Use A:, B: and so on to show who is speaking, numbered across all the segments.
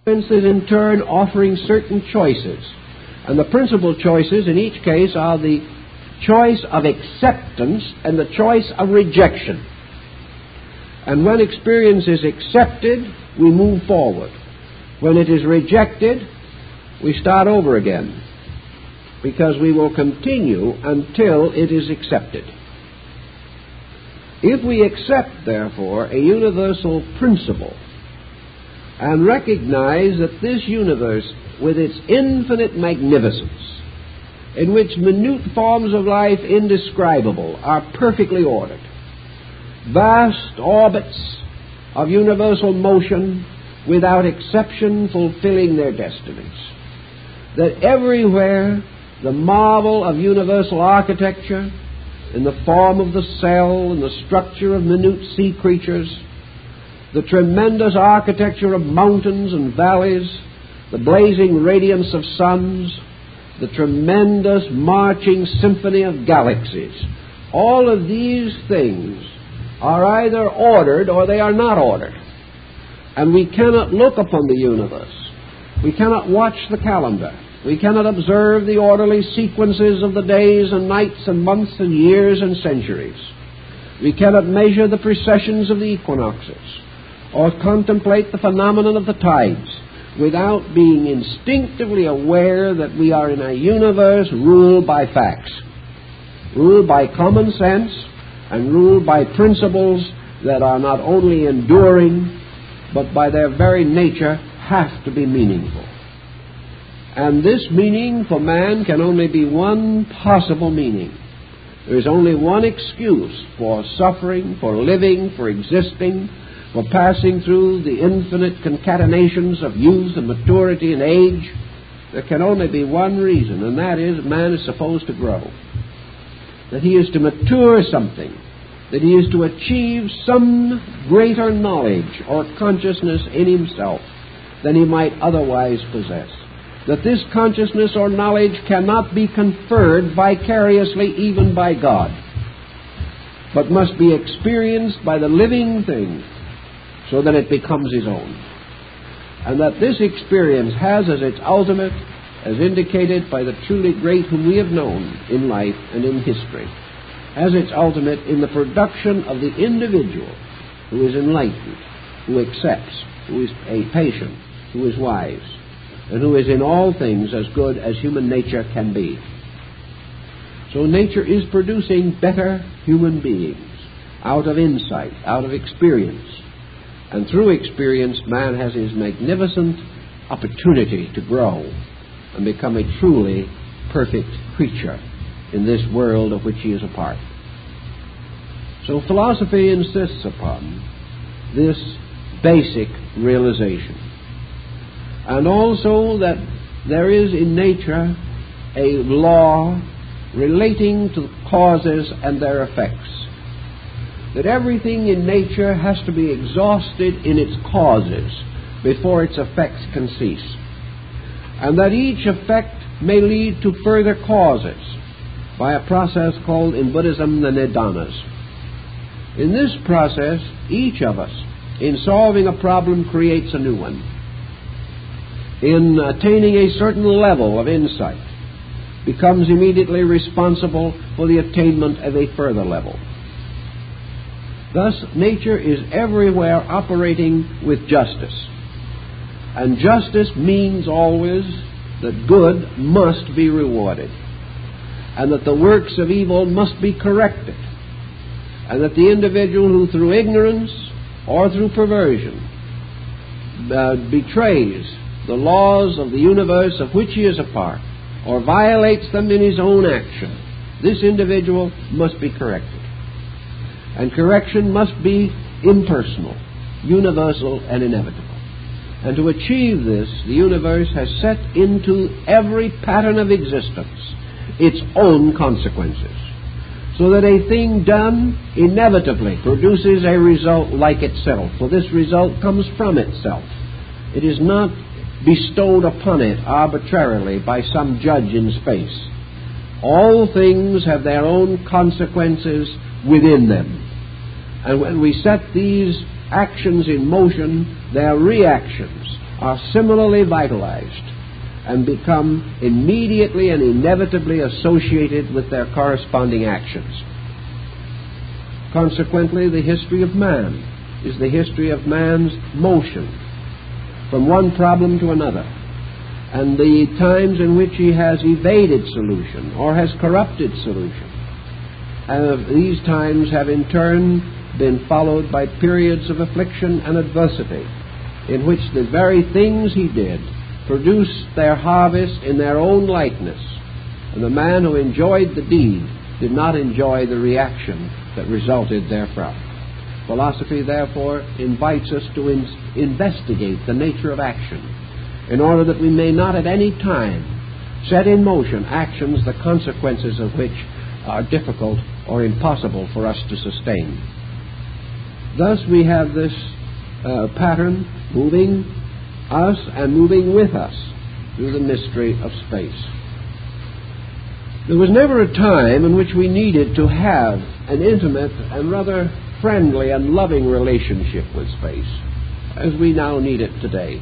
A: is in turn offering certain choices. And the principal choices in each case are the choice of acceptance and the choice of rejection. And when experience is accepted, we move forward. When it is rejected, we start over again, because we will continue until it is accepted. If we accept, therefore, a universal principle and recognize that this universe, with its infinite magnificence, in which minute forms of life indescribable are perfectly ordered, vast orbits of universal motion without exception fulfilling their destinies, that everywhere the marvel of universal architecture in the form of the cell and the structure of minute sea creatures, the tremendous architecture of mountains and valleys, the blazing radiance of suns, the tremendous marching symphony of galaxies, all of these things are either ordered or they are not ordered. And we cannot look upon the universe. We cannot watch the calendar. We cannot observe the orderly sequences of the days and nights and months and years and centuries. We cannot measure the precessions of the equinoxes or contemplate the phenomenon of the tides without being instinctively aware that we are in a universe ruled by facts, ruled by common sense, and ruled by principles that are not only enduring, but by their very nature have to be meaningful. And this meaning for man can only be one possible meaning. There is only one excuse for suffering, for living, for existing, for passing through the infinite concatenations of youth and maturity and age. There can only be one reason, and that is man is supposed to grow. That he is to mature something, that he is to achieve some greater knowledge or consciousness in himself than he might otherwise possess. That this consciousness or knowledge cannot be conferred vicariously even by God, but must be experienced by the living thing so that it becomes his own. And that this experience has as its ultimate, as indicated by the truly great whom we have known in life and in history, as its ultimate in the production of the individual who is enlightened, who accepts, who is patient, who is wise, and who is in all things as good as human nature can be. So nature is producing better human beings out of insight, out of experience. And through experience, man has his magnificent opportunity to grow and become a truly perfect creature in this world of which he is a part. So philosophy insists upon this basic realization. And also that there is in nature a law relating to causes and their effects. That everything in nature has to be exhausted in its causes before its effects can cease. And that each effect may lead to further causes by a process called in Buddhism the nidanas. In this process, each of us, in solving a problem, creates a new one. In attaining a certain level of insight, becomes immediately responsible for the attainment of a further level. Thus, nature is everywhere operating with justice. And justice means always that good must be rewarded, and that the works of evil must be corrected, and that the individual who through ignorance or through perversion betrays the laws of the universe of which he is a part, or violates them in his own action, this individual must be corrected. And correction must be impersonal, universal, and inevitable. And to achieve this, the universe has set into every pattern of existence its own consequences, so that a thing done inevitably produces a result like itself, for this result comes from itself. It is not bestowed upon it arbitrarily by some judge in space. All things have their own consequences within them. And when we set these actions in motion, their reactions are similarly vitalized and become immediately and inevitably associated with their corresponding actions. Consequently, the history of man is the history of man's motion from one problem to another, and the times in which he has evaded solution or has corrupted solution. These times have in turn been followed by periods of affliction and adversity, in which the very things he did produced their harvest in their own likeness, and the man who enjoyed the deed did not enjoy the reaction that resulted therefrom. Philosophy, therefore, invites us to investigate the nature of action, in order that we may not at any time set in motion actions the consequences of which are difficult or impossible for us to sustain. Thus we have this pattern moving us and moving with us through the mystery of space. There was never a time in which we needed to have an intimate and rather friendly and loving relationship with space, as we now need it today.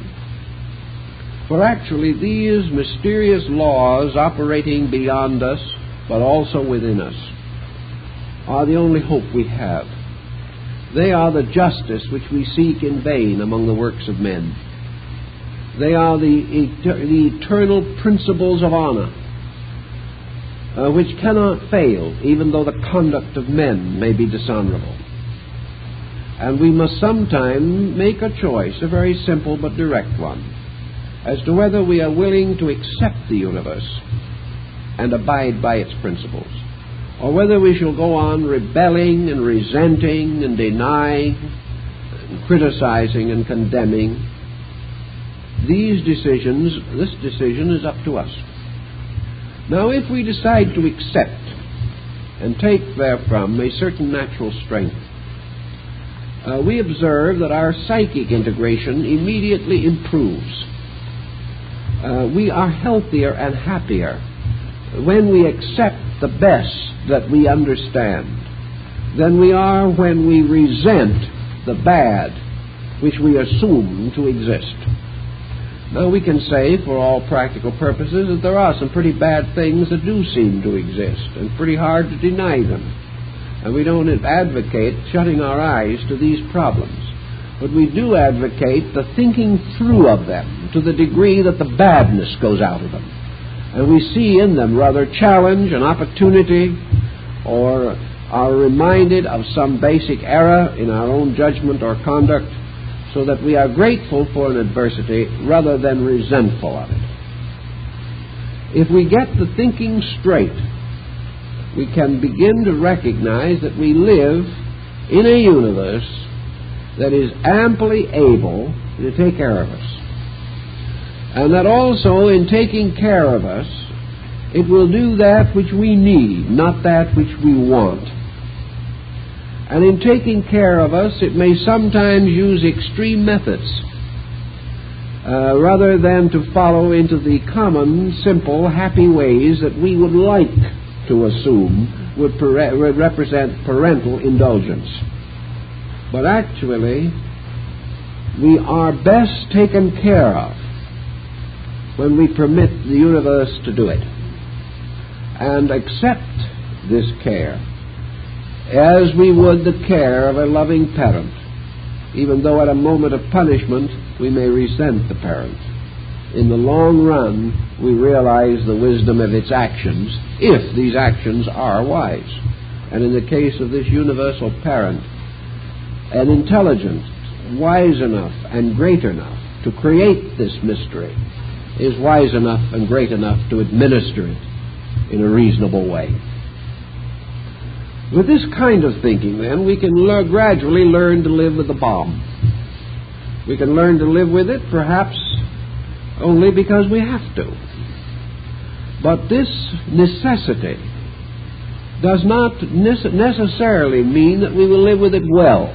A: For actually, these mysterious laws operating beyond us, but also within us, are the only hope we have. They are the justice which we seek in vain among the works of men. They are the eternal principles of honor, which cannot fail, even though the conduct of men may be dishonorable. And we must sometime make a choice, a very simple but direct one, as to whether we are willing to accept the universe and abide by its principles, or whether we shall go on rebelling and resenting and denying and criticizing and condemning. This decision is up to us. Now, if we decide to accept and take therefrom a certain natural strength, we observe that our psychic integration immediately improves. We are healthier and happier when we accept the best that we understand than we are when we resent the bad which we assume to exist. Now, we can say, for all practical purposes, that there are some pretty bad things that do seem to exist, and pretty hard to deny them. And we don't advocate shutting our eyes to these problems, but we do advocate the thinking through of them to the degree that the badness goes out of them. And we see in them rather challenge and opportunity, or are reminded of some basic error in our own judgment or conduct, so that we are grateful for an adversity rather than resentful of it. If we get the thinking straight, we can begin to recognize that we live in a universe that is amply able to take care of us. And that also, in taking care of us, it will do that which we need, not that which we want. And in taking care of us, it may sometimes use extreme methods, rather than to follow into the common, simple, happy ways that we would like to assume would represent parental indulgence. But actually, we are best taken care of when we permit the universe to do it and accept this care as we would the care of a loving parent, even though at a moment of punishment we may resent the parent. In the long run, we realize the wisdom of its actions, if these actions are wise. And in the case of this universal parent, an intelligence wise enough and great enough to create this mystery is wise enough and great enough to administer it in a reasonable way. With this kind of thinking, then, we can gradually learn to live with the bomb. We can learn to live with it, perhaps only because we have to. But this necessity does not necessarily mean that we will live with it well.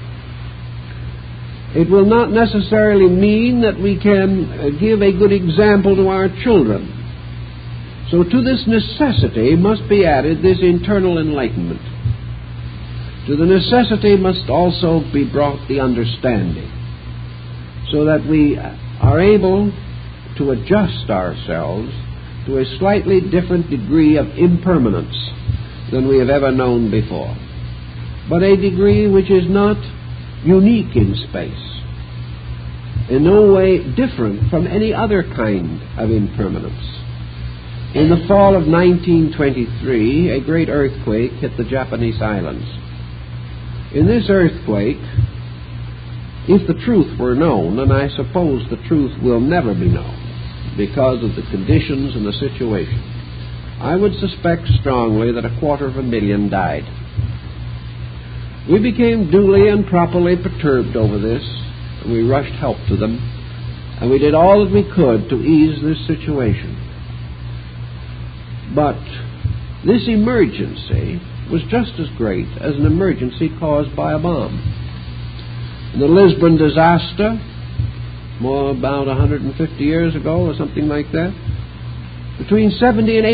A: It will not necessarily mean that we can give a good example to our children. So to this necessity must be added this internal enlightenment. To the necessity must also be brought the understanding, so that we are able to adjust ourselves to a slightly different degree of impermanence than we have ever known before, but a degree which is not unique in space, in no way different from any other kind of impermanence. In the fall of 1923, a great earthquake hit the Japanese islands. In this earthquake, if the truth were known, and I suppose the truth will never be known because of the conditions and the situation, I would suspect strongly that 250,000 died. We became duly and properly perturbed over this, and we rushed help to them, and we did all that we could to ease this situation. But this emergency was just as great as an emergency caused by a bomb. In the Lisbon disaster, about 150 years ago or something like that, between 70 and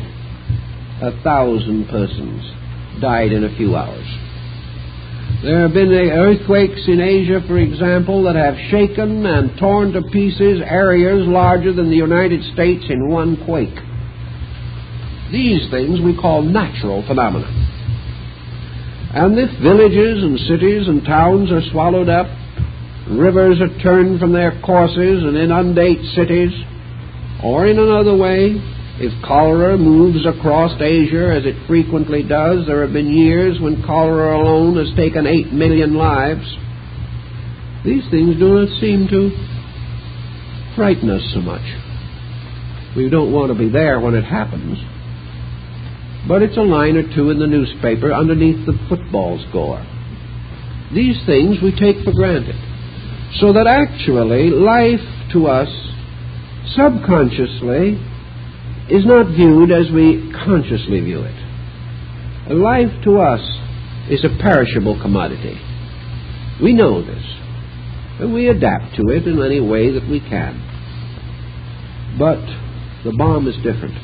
A: 80,000 persons died in a few hours. There have been earthquakes in Asia, for example, that have shaken and torn to pieces areas larger than the United States in one quake. These things we call natural phenomena. And if villages and cities and towns are swallowed up, rivers are turned from their courses and inundate cities, or in another way, if cholera moves across Asia, as it frequently does, there have been years when cholera alone has taken 8 million lives, these things do not seem to frighten us so much. We don't want to be there when it happens, but it's a line or two in the newspaper underneath the football score. These things we take for granted, so that actually life to us subconsciously is not viewed as we consciously view it. Life to us is a perishable commodity. We know this, and we adapt to it in any way that we can. But the bomb is different.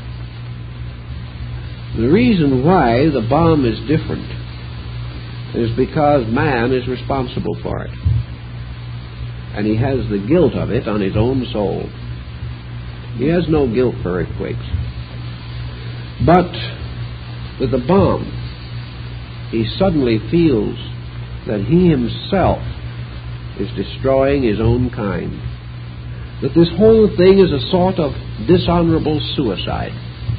A: The reason why the bomb is different is because man is responsible for it, and he has the guilt of it on his own soul. He has no guilt for earthquakes. But with the bomb, he suddenly feels that he himself is destroying his own kind, that this whole thing is a sort of dishonorable suicide.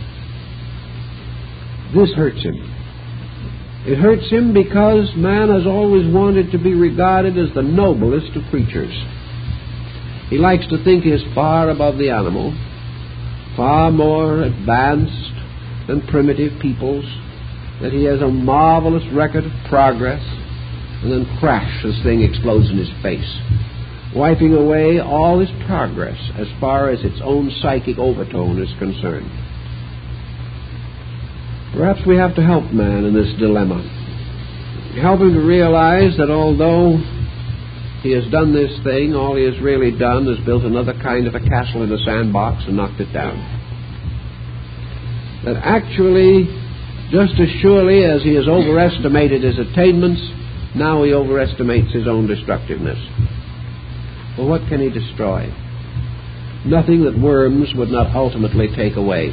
A: This hurts him. It hurts him because man has always wanted to be regarded as the noblest of creatures. He likes to think he is far above the animal, far more advanced than primitive peoples, that he has a marvelous record of progress, and then crash, this thing explodes in his face, wiping away all his progress as far as its own psychic overtone is concerned. Perhaps we have to help man in this dilemma. Help him to realize that although he has done this thing, all he has really done is built another kind of a castle in a sandbox and knocked it down. That actually, just as surely as he has overestimated his attainments, now he overestimates his own destructiveness. Well, what can he destroy? Nothing that worms would not ultimately take away.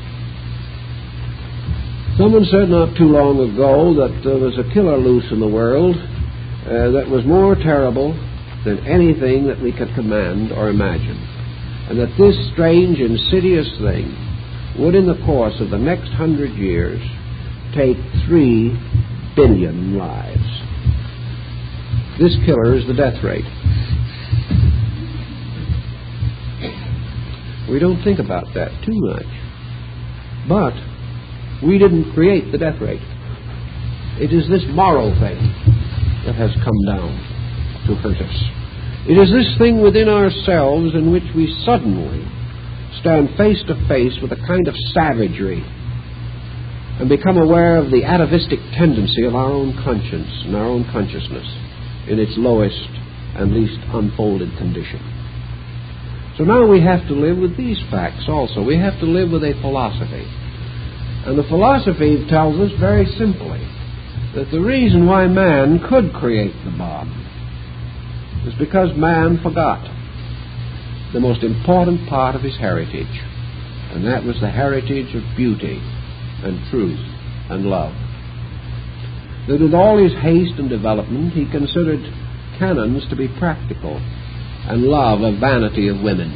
A: Someone said not too long ago that there was a killer loose in the world that was more terrible than anything that we could command or imagine, and that this strange, insidious thing would, in the course of the next 100 years, take 3 billion lives. This killer is the death rate. We don't think about that too much, but we didn't create the death rate. It is this moral thing that has come down to hurt us. It is this thing within ourselves in which we suddenly stand face to face with a kind of savagery and become aware of the atavistic tendency of our own conscience and our own consciousness in its lowest and least unfolded condition. So now we have to live with these facts also. We have to live with a philosophy. And the philosophy tells us very simply that the reason why man could create the bomb is because man forgot. the most important part of his heritage, and that was the heritage of beauty and truth and love. That with all his haste and development, he considered canons to be practical and love a vanity of women.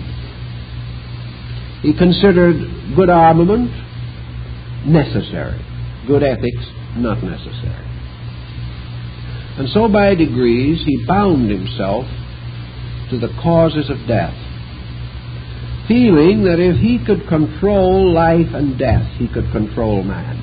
A: He considered good armament necessary, good ethics not necessary. And so by degrees he bound himself to the causes of death, feeling that if he could control life and death, he could control man.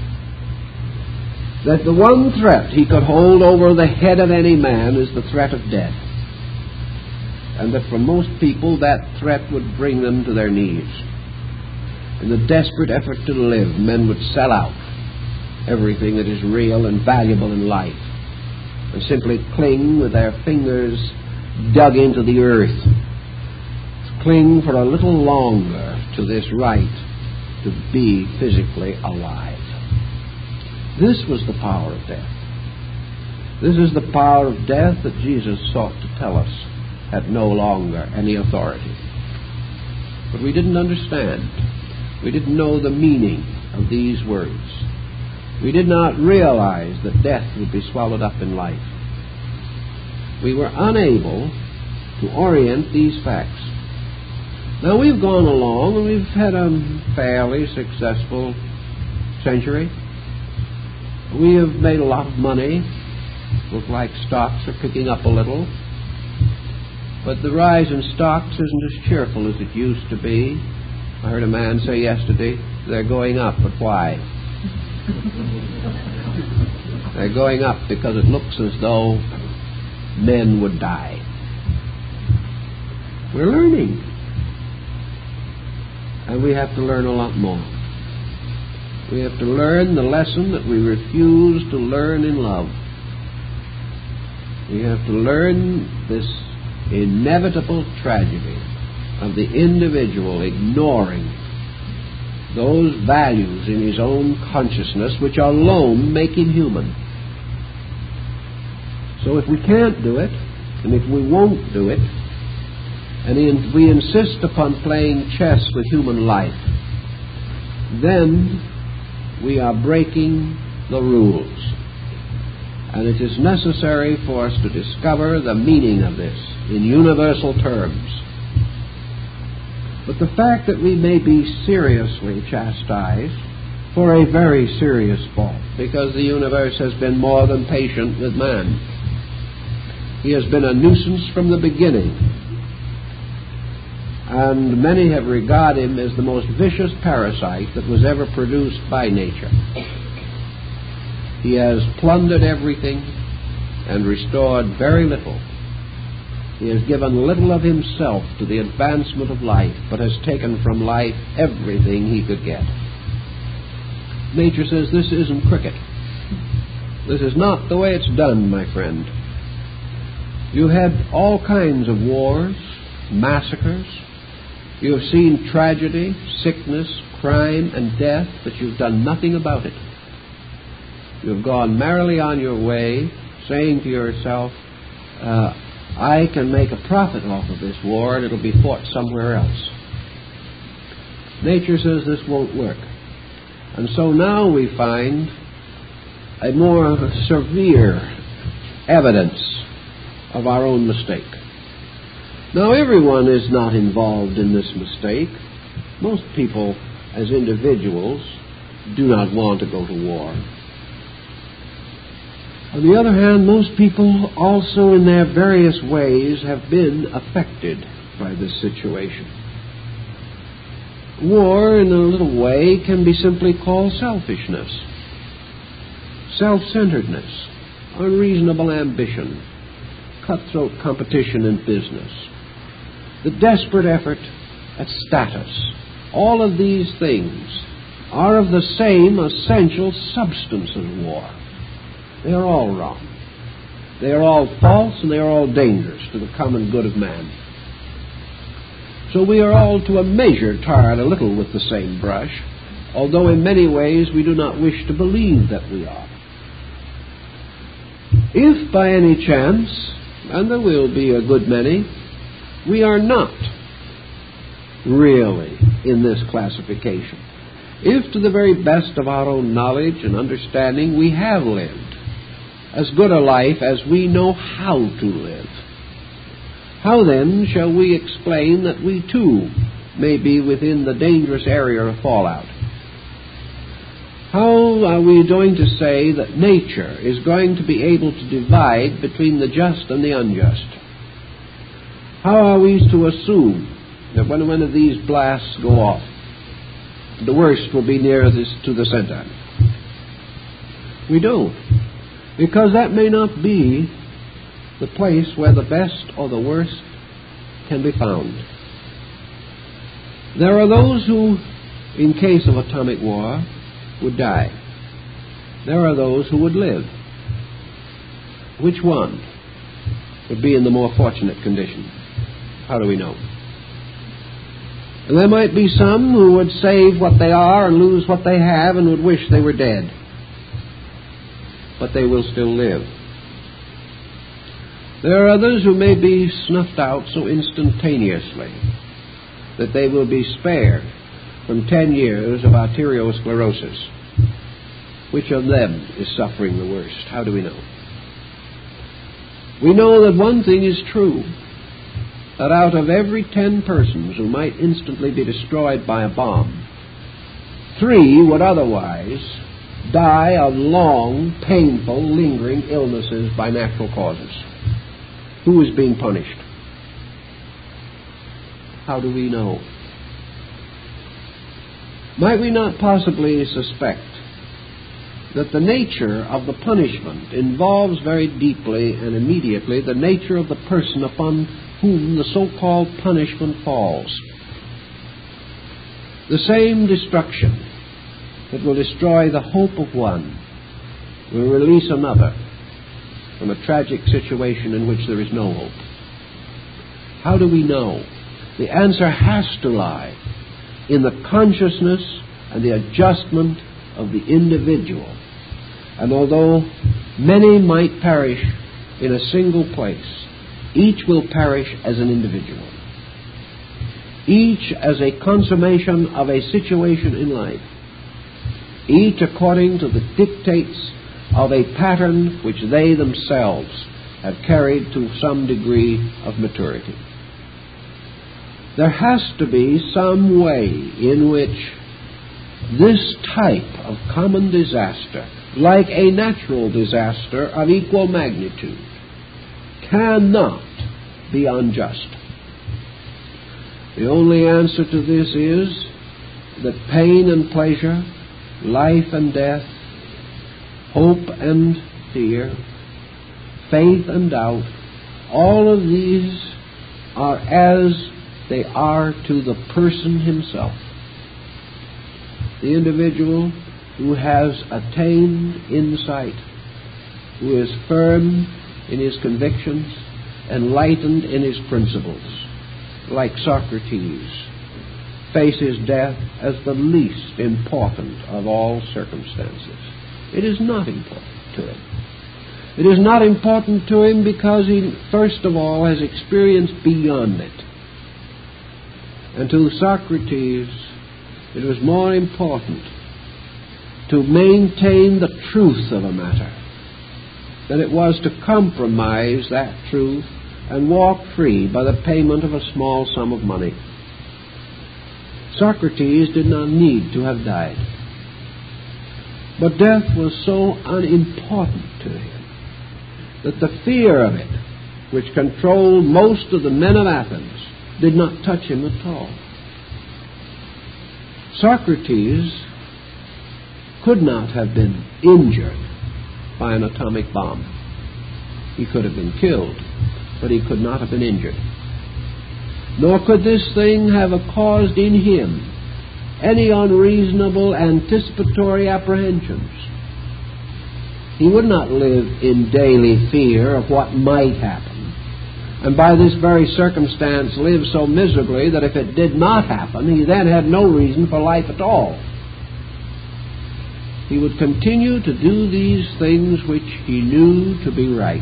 A: That the one threat he could hold over the head of any man is the threat of death. And that for most people that threat would bring them to their knees. In the desperate effort to live, men would sell out everything that is real and valuable in life and simply cling with their fingers dug into the earth. Cling for a little longer to this right to be physically alive. This was the power of death. This is the power of death that Jesus sought to tell us had no longer any authority. But we didn't understand. We didn't know the meaning of these words. We did not realize that death would be swallowed up in life. We were unable to orient these facts. Now we've gone along and we've had a fairly successful century. We have made a lot of money. Look like stocks are picking up a little. But the rise in stocks isn't as cheerful as it used to be. I heard a man say yesterday, they're going up, but why? They're going up because it looks as though men would die. We're learning. And we have to learn a lot more. We have to learn the lesson that we refuse to learn in love. We have to learn this inevitable tragedy of the individual ignoring those values in his own consciousness which alone make him human. So if we can't do it, and if we won't do it, and if we insist upon playing chess with human life, then we are breaking the rules. And it is necessary for us to discover the meaning of this in universal terms. But the fact that we may be seriously chastised for a very serious fault, because the universe has been more than patient with man. He has been a nuisance from the beginning. And many have regarded him as the most vicious parasite that was ever produced by nature. He has plundered everything and restored very little. He has given little of himself to the advancement of life, but has taken from life everything he could get. Nature says this isn't cricket. This is not the way it's done, my friend. You had all kinds of wars, massacres. You have seen tragedy, sickness, crime, and death, but you've done nothing about it. You have gone merrily on your way, saying to yourself, I can make a profit off of this war and it'll be fought somewhere else. Nature says this won't work. And so now we find a more severe evidence of our own mistake. Now, everyone is not involved in this mistake. Most people, as individuals, do not want to go to war. On the other hand, most people also in their various ways have been affected by this situation. War, in a little way, can be simply called selfishness, self-centeredness, unreasonable ambition, cutthroat competition in business, the desperate effort at status. All of these things are of the same essential substance as war. They are all wrong. They are all false, and they are all dangerous to the common good of man. So we are all to a measure tarred a little with the same brush, although in many ways we do not wish to believe that we are. If by any chance, and there will be a good many, we are not really, in this classification. If to the very best of our own knowledge and understanding we have lived as good a life as we know how to live, how then shall we explain that we too may be within the dangerous area of fallout? How are we going to say that nature is going to be able to divide between the just and the unjust? How are we to assume that when one of these blasts go off, the worst will be nearest to the center? We don't, because that may not be the place where the best or the worst can be found. There are those who, in case of atomic war, would die. There are those who would live. Which one would be in the more fortunate condition? How do we know? And there might be some who would save what they are and lose what they have and would wish they were dead. But they will still live. There are others who may be snuffed out so instantaneously that they will be spared from 10 years of arteriosclerosis. Which of them is suffering the worst? How do we know? We know that one thing is true, that out of every 10 persons who might instantly be destroyed by a bomb, 3 would otherwise die of long, painful, lingering illnesses by natural causes. Who is being punished? How do we know? Might we not possibly suspect that the nature of the punishment involves very deeply and immediately the nature of the person upon whom the so-called punishment falls? The same destruction that will destroy the hope of one will release another from a tragic situation in which there is no hope. How do we know? The answer has to lie in the consciousness and the adjustment of the individual. And although many might perish in a single place, each will perish as an individual. Each as a consummation of a situation in life. Each according to the dictates of a pattern which they themselves have carried to some degree of maturity. There has to be some way in which this type of common disaster, like a natural disaster of equal magnitude, cannot be unjust. The only answer to this is that pain and pleasure, life and death, hope and fear, faith and doubt, all of these are as they are to the person himself. The individual who has attained insight, who is firm in his convictions, enlightened in his principles, like Socrates, faces death as the least important of all circumstances. It is not important to him. It is not important to him because he, first of all, has experienced beyond it. And to Socrates, it was more important to maintain the truth of a matter than it was to compromise that truth and walk free by the payment of a small sum of money. Socrates did not need to have died. But death was so unimportant to him that the fear of it, which controlled most of the men of Athens, did not touch him at all. Socrates could not have been injured by an atomic bomb. He could have been killed, but he could not have been injured. Nor could this thing have caused in him any unreasonable anticipatory apprehensions. He would not live in daily fear of what might happen, and by this very circumstance live so miserably that if it did not happen, he then had no reason for life at all. He would continue to do these things which he knew to be right.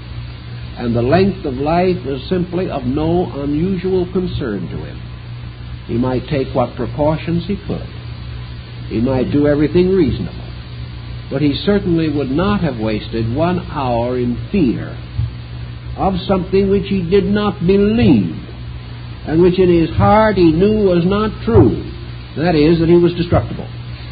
A: And the length of life was simply of no unusual concern to him. He might take what precautions he could. He might do everything reasonable. But he certainly would not have wasted 1 hour in fear of something which he did not believe, and which in his heart he knew was not true. That is, that he was destructible.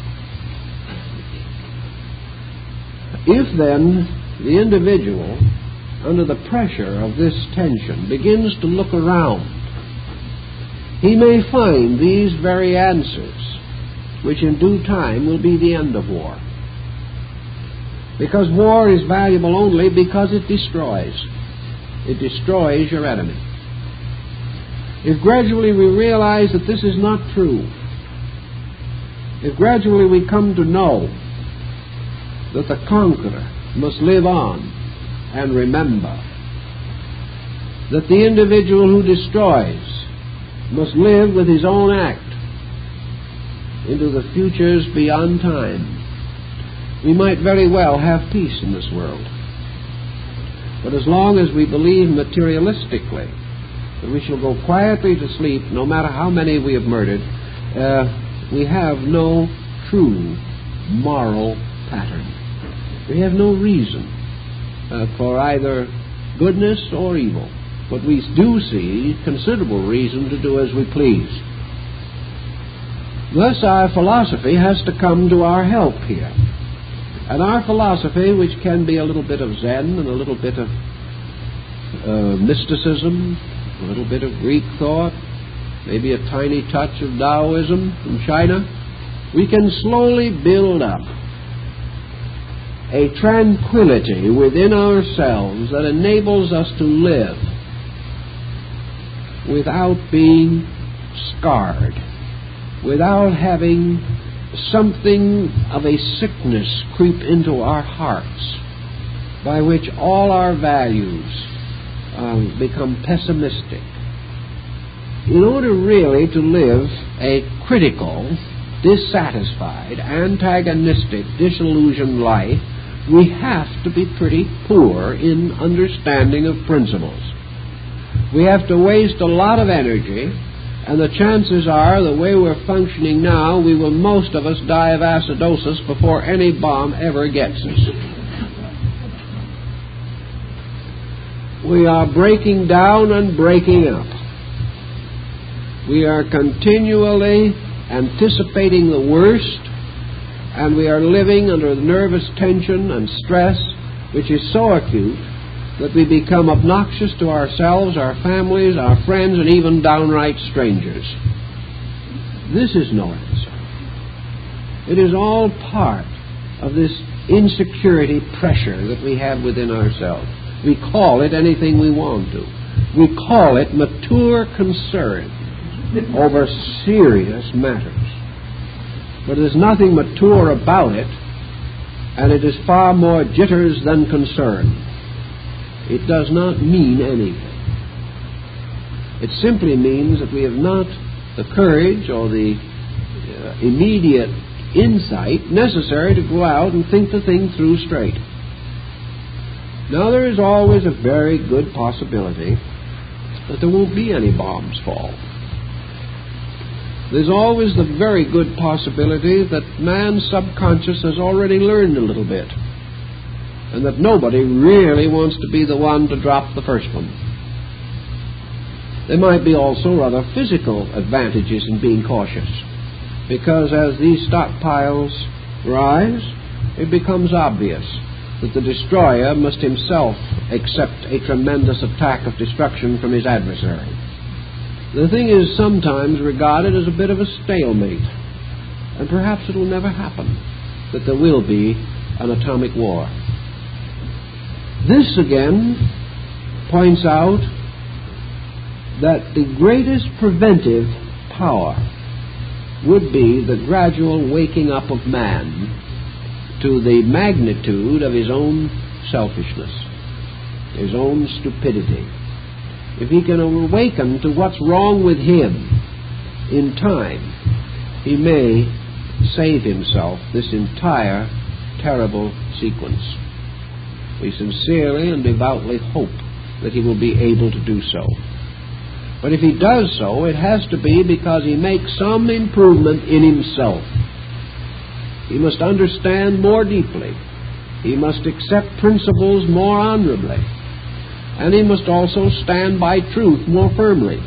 A: If then the individual, under the pressure of this tension, begins to look around, he may find these very answers, which in due time will be the end of war. Because war is valuable only because it destroys. It destroys your enemy. If gradually we realize that this is not true, if gradually we come to know that the conqueror must live on and remember, that the individual who destroys must live with his own act into the futures beyond time, we might very well have peace in this world. But as long as we believe materialistically that we shall go quietly to sleep no matter how many we have murdered, we have no true moral pattern. We have no reason for either goodness or evil. But we do see considerable reason to do as we please. Thus our philosophy has to come to our help here. And our philosophy, which can be a little bit of Zen and a little bit of mysticism, a little bit of Greek thought, maybe a tiny touch of Taoism from China, we can slowly build up a tranquility within ourselves that enables us to live without being scarred, without having something of a sickness creep into our hearts, by which all our values become pessimistic. In order really to live a critical, dissatisfied, antagonistic, disillusioned life, we have to be pretty poor in understanding of principles. We have to waste a lot of energy, and the chances are, the way we're functioning now, we will, most of us, die of acidosis before any bomb ever gets us. We are breaking down and breaking up. We are continually anticipating the worst, and we are living under nervous tension and stress, which is so acute that we become obnoxious to ourselves, our families, our friends, and even downright strangers. This is no answer. It is all part of this insecurity pressure that we have within ourselves. We call it anything we want to. We call it mature concern over serious matters. But there's nothing mature about it, and it is far more jitters than concern. It does not mean anything. It simply means that we have not the courage or the immediate insight necessary to go out and think the thing through straight. Now, there is always a very good possibility that there won't be any bombs fall. There's always the very good possibility that man's subconscious has already learned a little bit, and that nobody really wants to be the one to drop the first one. There might be also rather physical advantages in being cautious, because as these stockpiles rise, it becomes obvious that the destroyer must himself accept a tremendous attack of destruction from his adversary. The thing is sometimes regarded as a bit of a stalemate, and perhaps it will never happen that there will be an atomic war. This again points out that the greatest preventive power would be the gradual waking up of man to the magnitude of his own selfishness, his own stupidity. If he can awaken to what's wrong with him in time, he may save himself this entire terrible sequence. We sincerely and devoutly hope that he will be able to do so. But if he does so, it has to be because he makes some improvement in himself. He must understand more deeply. He must accept principles more honorably. And he must also stand by truth more firmly.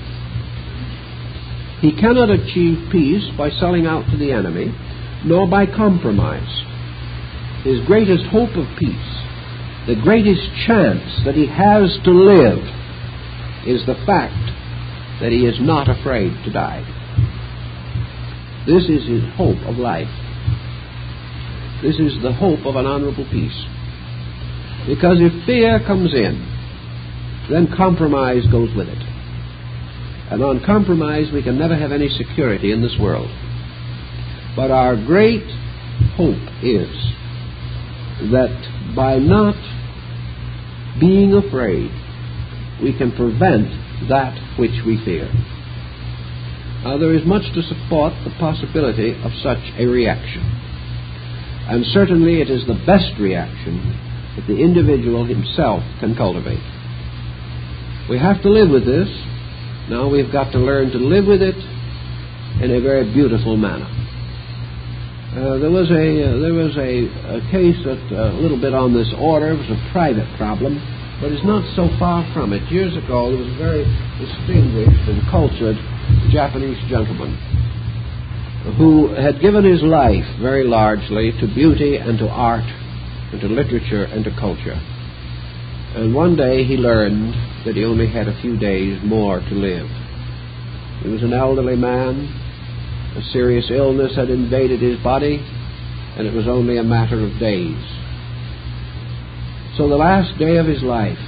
A: He cannot achieve peace by selling out to the enemy, nor by compromise. His greatest hope of peace, the greatest chance that he has to live, is the fact that he is not afraid to die. This is his hope of life. This is the hope of an honorable peace. Because if fear comes in, then compromise goes with it. And on compromise we can never have any security in this world. But our great hope is that by not being afraid, we can prevent that which we fear. Now, there is much to support the possibility of such a reaction. And certainly it is the best reaction that the individual himself can cultivate. We have to live with this. Now we've got to learn to live with it in a very beautiful manner. There was a case that a little bit on this order. It was a private problem, but it's not so far from it. Years ago, there was a very distinguished and cultured Japanese gentleman who had given his life very largely to beauty and to art and to literature and to culture. And one day he learned that he only had a few days more to live. He was an elderly man. A serious illness had invaded his body, and it was only a matter of days. So the last day of his life,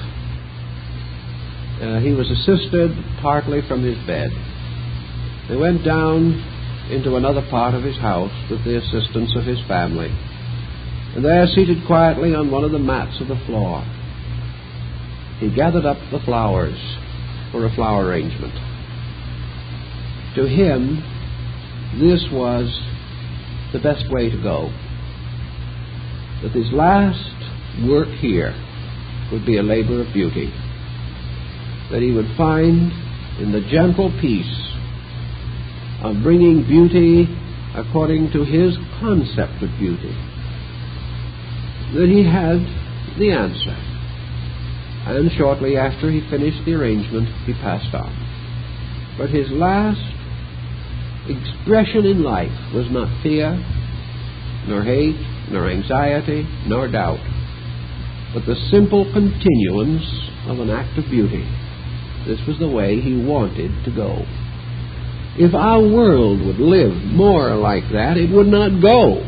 A: he was assisted partly from his bed. They went down into another part of his house with the assistance of his family. And there, seated quietly on one of the mats of the floor, he gathered up the flowers for a flower arrangement. To him, this was the best way to go. That his last work here would be a labor of beauty. That he would find in the gentle peace of bringing beauty according to his concept of beauty, that he had the answer. And shortly after he finished the arrangement, he passed on. But his last expression in life was not fear, nor hate, nor anxiety, nor doubt, but the simple continuance of an act of beauty. This was the way he wanted to go. If our world would live more like that, it would not go.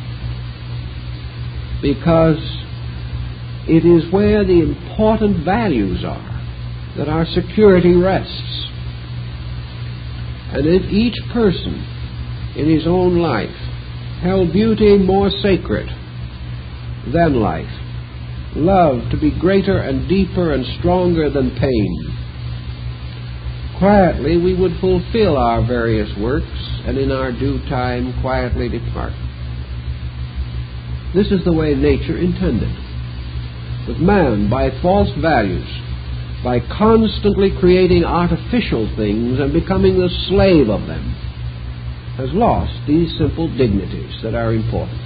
A: Because it is where the important values are that our security rests. And if each person in his own life held beauty more sacred than life, love to be greater and deeper and stronger than pain, quietly we would fulfill our various works and in our due time quietly depart. This is the way nature intended. But man, by false values, by constantly creating artificial things and becoming the slave of them, has lost these simple dignities that are important.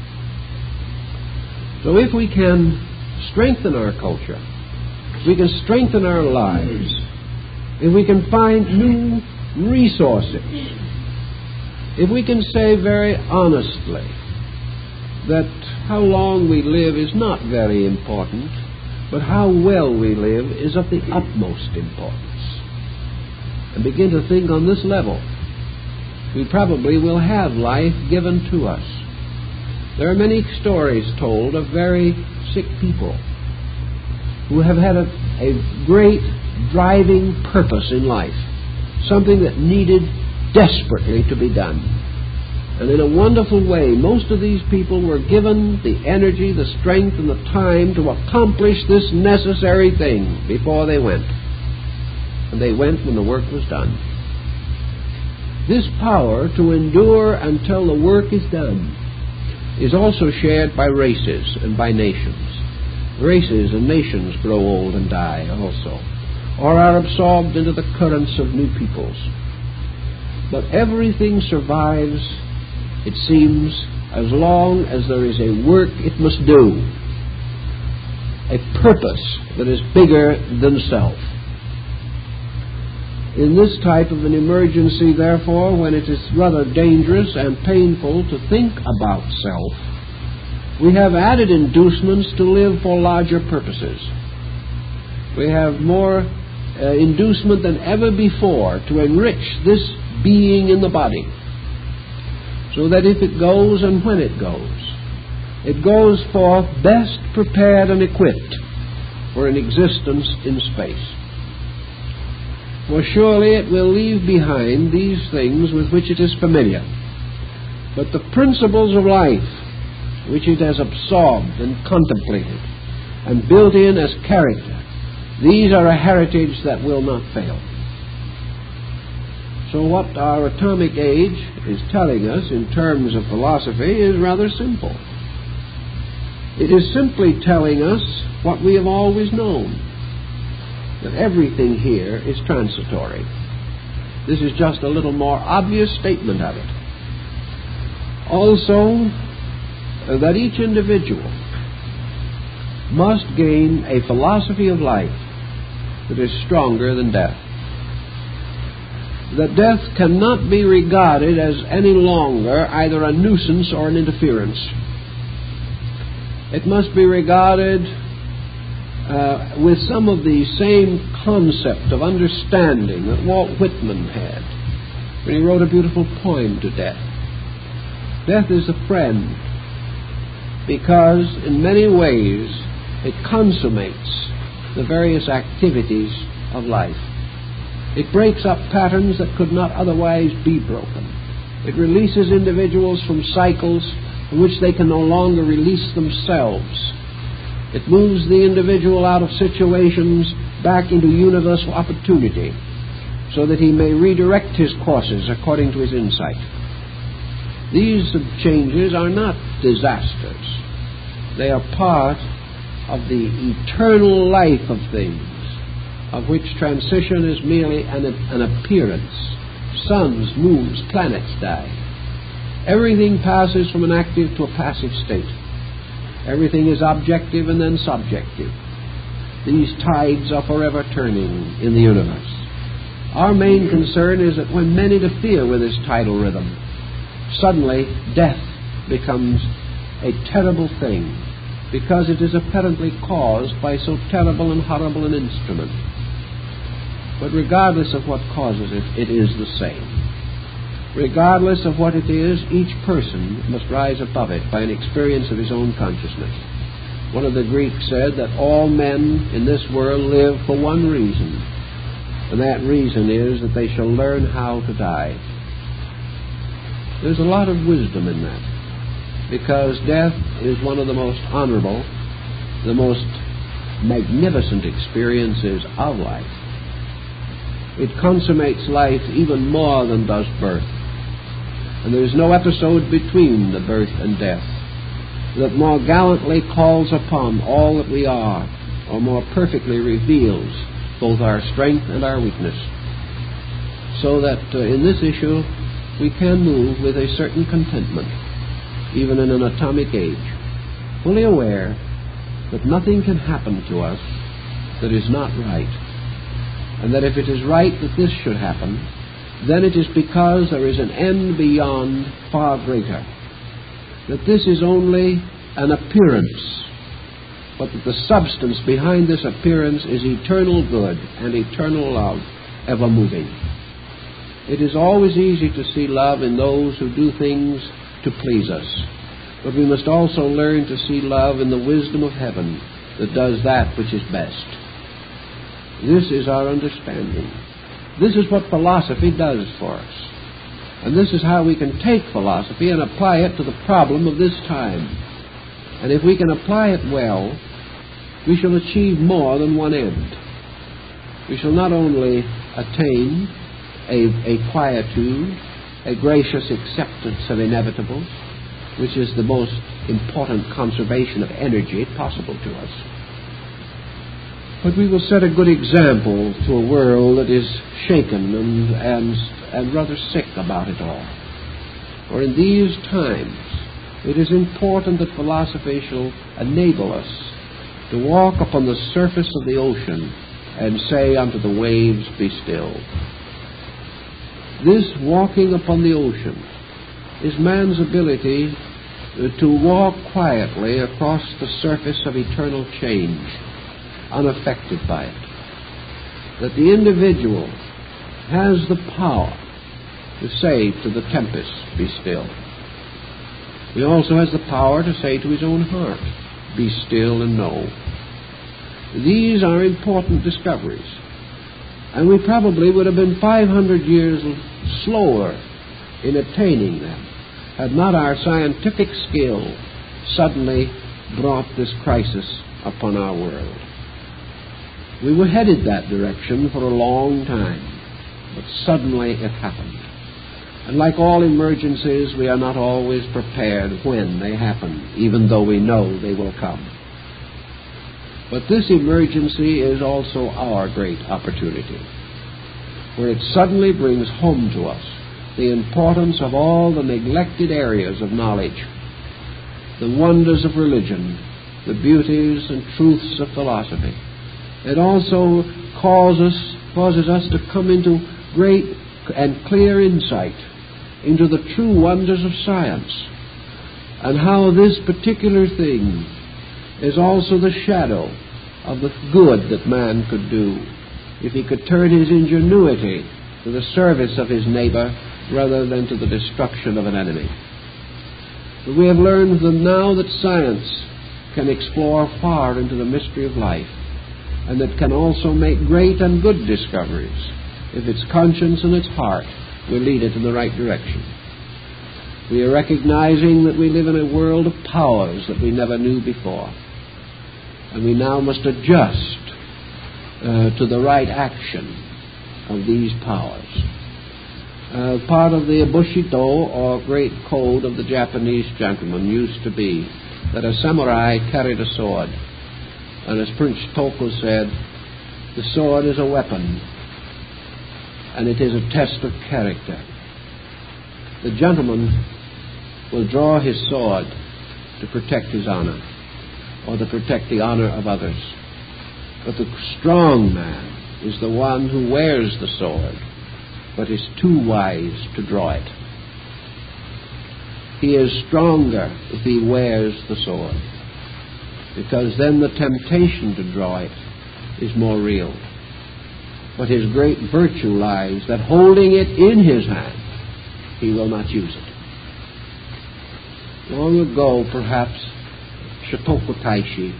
A: So if we can strengthen our culture, if we can strengthen our lives, if we can find new resources, if we can say very honestly that how long we live is not very important, but how well we live is of the utmost importance, and begin to think on this level, we probably will have life given to us. There are many stories told of very sick people who have had a great driving purpose in life, something that needed desperately to be done. And in a wonderful way, most of these people were given the energy, the strength, and the time to accomplish this necessary thing before they went. And they went when the work was done. This power to endure until the work is done is also shared by races and by nations. Races and nations grow old and die also. or are absorbed into the currents of new peoples. But everything survives, it seems, as long as there is a work it must do, a purpose that is bigger than self. In this type of an emergency, therefore, when it is rather dangerous and painful to think about self, we have added inducements to live for larger purposes. We have more inducement than ever before to enrich this being in the body, so that if it goes and when it goes forth best prepared and equipped for an existence in space. For surely it will leave behind these things with which it is familiar, but the principles of life which it has absorbed and contemplated and built in as character, these are a heritage that will not fail. So what our atomic age is telling us in terms of philosophy is rather simple. It is simply telling us what we have always known, that everything here is transitory. This is just a little more obvious statement of it. Also, that each individual must gain a philosophy of life that is stronger than death. That death cannot be regarded as any longer either a nuisance or an interference. It must be regarded with some of the same concept of understanding that Walt Whitman had when he wrote a beautiful poem to death. Death is a friend because in many ways it consummates the various activities of life. It breaks up patterns that could not otherwise be broken. It releases individuals from cycles in which they can no longer release themselves. It moves the individual out of situations back into universal opportunity so that he may redirect his courses according to his insight. These changes are not disasters. They are part of the eternal life of things, of which transition is merely an appearance. Suns, moons, planets die. Everything passes from an active to a passive state. Everything is objective and then subjective. These tides are forever turning in the universe. Our main concern is that when men interfere with this tidal rhythm, suddenly death becomes a terrible thing, because it is apparently caused by so terrible and horrible an instrument. But regardless of what causes it, it is the same. Regardless of what it is, each person must rise above it by an experience of his own consciousness. One of the Greeks said that all men in this world live for one reason, and that reason is that they shall learn how to die. There's a lot of wisdom in that, because death is one of the most honorable, the most magnificent experiences of life. It consummates life even more than does birth. And there is no episode between the birth and death that more gallantly calls upon all that we are, or more perfectly reveals both our strength and our weakness. So that in this issue we can move with a certain contentment, even in an atomic age, fully aware that nothing can happen to us that is not right, and that if it is right that this should happen, then it is because there is an end beyond far greater, that this is only an appearance, but that the substance behind this appearance is eternal good and eternal love, ever moving. It is always easy to see love in those who do things to please us, but we must also learn to see love in the wisdom of heaven that does that which is best. This is our understanding. This is what philosophy does for us. And this is how we can take philosophy and apply it to the problem of this time. And if we can apply it well, we shall achieve more than one end. We shall not only attain a quietude, a gracious acceptance of inevitables, which is the most important conservation of energy possible to us, But we will set a good example to a world that is shaken and rather sick about it all. For in these times, it is important that philosophy shall enable us to walk upon the surface of the ocean and say unto the waves, be still. This walking upon the ocean is man's ability to walk quietly across the surface of eternal change, unaffected by it. That the individual has the power to say to the tempest, be still. He also has the power to say to his own heart, be still and know. These are important discoveries, and we probably would have been 500 years slower in attaining them had not our scientific skill suddenly brought this crisis upon our world. We were headed that direction for a long time, but suddenly it happened. And like all emergencies, we are not always prepared when they happen, even though we know they will come. But this emergency is also our great opportunity, where it suddenly brings home to us the importance of all the neglected areas of knowledge, the wonders of religion, the beauties and truths of philosophy. It also causes us to come into great and clear insight into the true wonders of science, and how this particular thing is also the shadow of the good that man could do if he could turn his ingenuity to the service of his neighbor rather than to the destruction of an enemy. But we have learned that now that science can explore far into the mystery of life, and that can also make great and good discoveries if its conscience and its heart will lead it in the right direction. We are recognizing that we live in a world of powers that we never knew before, and we now must adjust to the right action of these powers. Part of the Bushido, or great code of the Japanese gentleman, used to be that a samurai carried a sword. And as Prince Toko said, the sword is a weapon, and it is a test of character. The gentleman will draw his sword to protect his honor, or to protect the honor of others. But the strong man is the one who wears the sword, but is too wise to draw it. He is stronger if he wears the sword, because then the temptation to draw it is more real. But his great virtue lies that holding it in his hand, he will not use it. Long ago, perhaps, Shotoku Taishi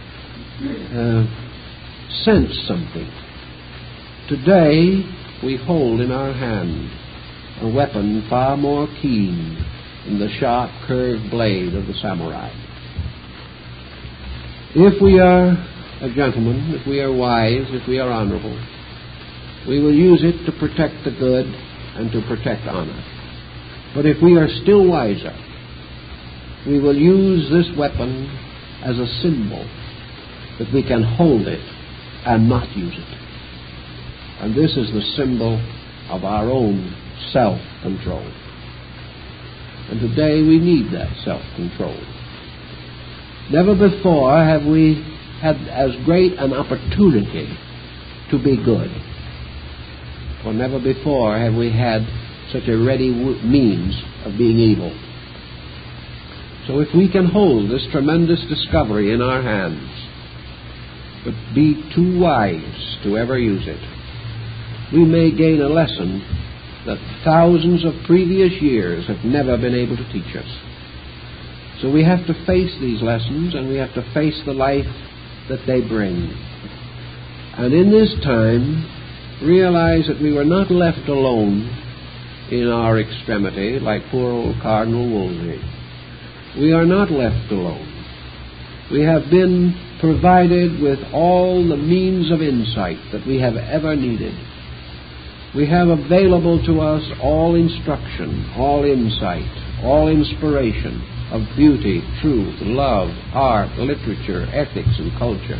A: sensed something. Today, we hold in our hand a weapon far more keen than the sharp, curved blade of the samurai. If we are a gentleman, if we are wise, if we are honorable, we will use it to protect the good and to protect honor. But if we are still wiser, we will use this weapon as a symbol that we can hold it and not use it. And this is the symbol of our own self-control. And today we need that self-control. Never before have we had as great an opportunity to be good. For never before have we had such a ready means of being evil. So if we can hold this tremendous discovery in our hands, but be too wise to ever use it, we may gain a lesson that thousands of previous years have never been able to teach us. So we have to face these lessons, and we have to face the life that they bring. And in this time, realize that we were not left alone in our extremity like poor old Cardinal Wolsey. We are not left alone. We have been provided with all the means of insight that we have ever needed. We have available to us all instruction, all insight, all inspiration of beauty, truth, love, art, literature, ethics, and culture.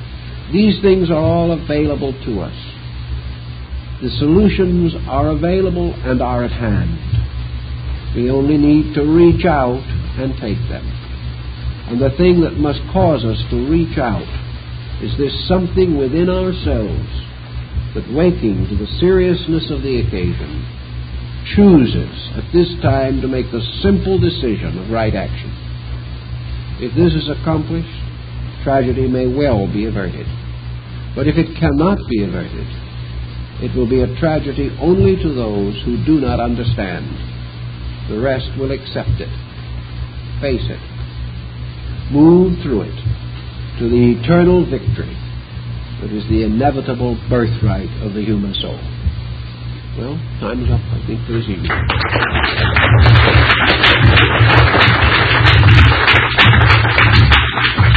A: These things are all available to us. The solutions are available and are at hand. We only need to reach out and take them. And the thing that must cause us to reach out is this something within ourselves that, waking to the seriousness of the occasion, chooses at this time to make the simple decision of right action. If this is accomplished, tragedy may well be averted. But if it cannot be averted, it will be a tragedy only to those who do not understand. The rest will accept it, face it, move through it to the eternal victory that is the inevitable birthright of the human soul. Well, time is up, I think, for this evening.